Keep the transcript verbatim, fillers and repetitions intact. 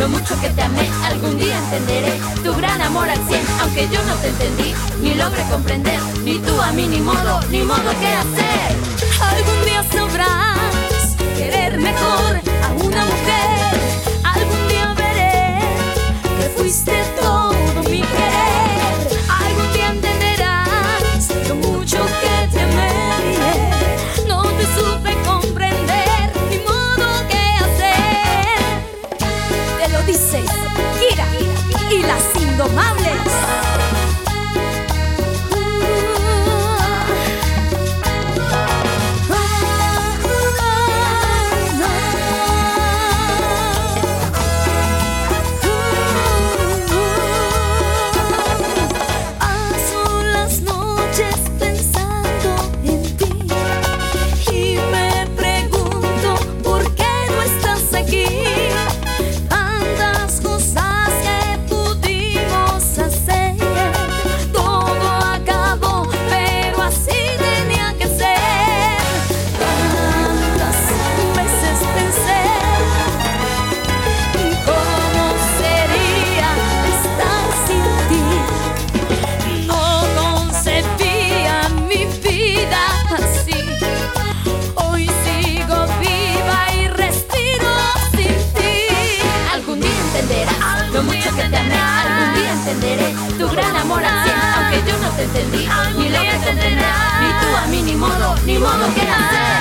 lo mucho que te amé. Algún día entenderé tu gran amor al cien, aunque yo no te entendí, ni logré comprender, ni tú a mí, ni modo, ni modo qué hacer. Algún día sabrás querer mejor a una mujer. Algún día veré que fuiste todo mi querer. Algún día entenderás lo mucho que te amé. No te supe comprender, ni modo qué hacer. Te lo dice Kira y las Indomables. Tu gran amor al cien, aunque yo no te entendí, ni logré comprender, ni tú a mí, ni modo, ni modo que hacer.